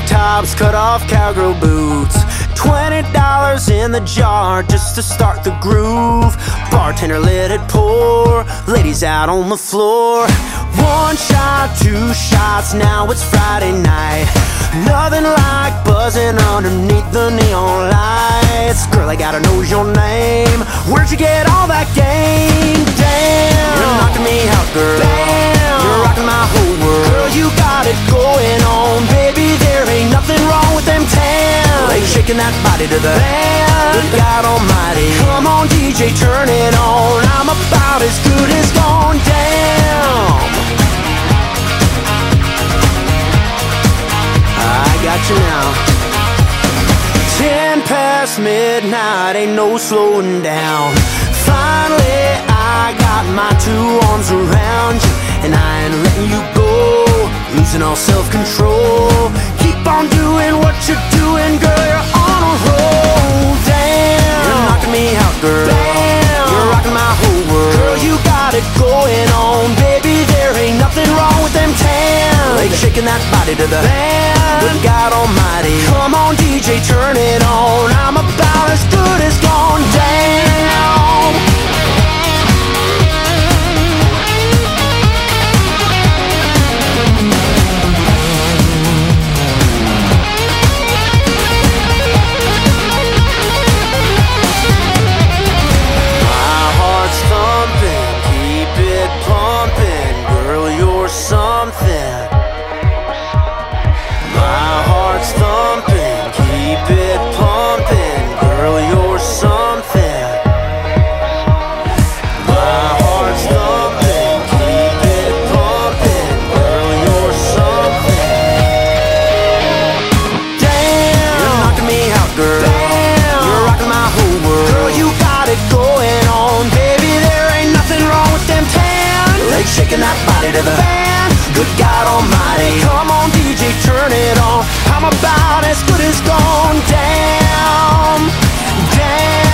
tank tops, cut off cowgirl boots, $20 in the jar just to start the groove. Bartender let it pour, ladies out on the floor. One shot, two shots, now it's Friday night. Nothing like buzzing underneath the neon lights. Girl, I gotta know your name. Where'd you get all that game? Damn, you're knocking me out, girl. Bam, you're rocking my whole world. Girl, you got it going on, baby. There ain't nothing wrong with them tan. Like shaking that body to the band. Good God Almighty, come on DJ, turn it on. I'm about as good as gone. Damn, I got you now. 10 past midnight, ain't no slowing down. Finally, I got my two arms around you, and I ain't letting you go. Losing all self-control. Keep on doing what you're doing, girl, you're on a roll. Damn, you're knocking me out, girl. Bam, you're rocking my whole world. Girl, you got it going on, baby. There ain't nothing wrong with them tan. Like shaking that body to the band. Good God Almighty, come on DJ, turn it on. I'm about as good as gone. Down. Something. My heart's thumping, keep it pumping. Girl, you're something. My heart's thumping, keep it pumping. Girl, you're something. Damn, you're knocking me out, girl. Bam, you're rocking my whole world. Girl, you got it going on, baby. There ain't nothing wrong with them tan. Like shaking that body to the band. Good God Almighty, come on DJ, turn it on. I'm about as good as gone. Damn, damn.